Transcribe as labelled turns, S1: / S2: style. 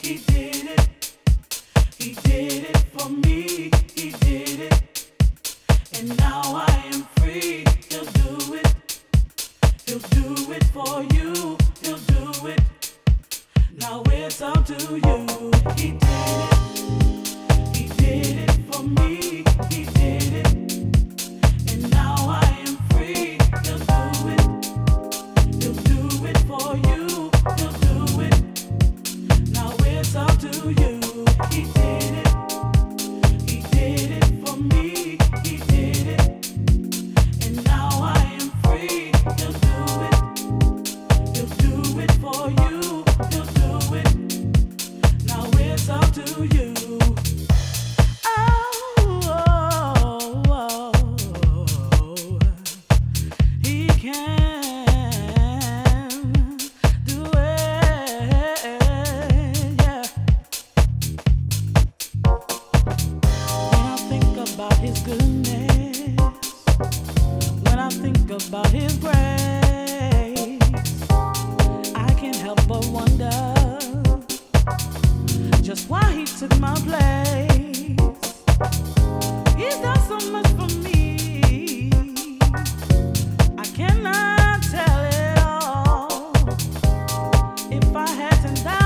S1: He did it. He did it for me. He did it. And now I am free. He'll do it. He'll do it for you. He'll do it. Now it's up to you. He did it. He did it for me. He did it. And now I am free. He'll do it. He'll do it for you. He'll do it. Now it's up to you. He did it. He did it for me. He did it. And now I am free. He'll do it. He'll do it for you. He'll do it. Now it's up to you. He can do it, yeah. When I think about His goodness, when I think about His grace, I can't help but wonder just why He took my place. He's done so much for me, I cannot tell it all. If I hadn't died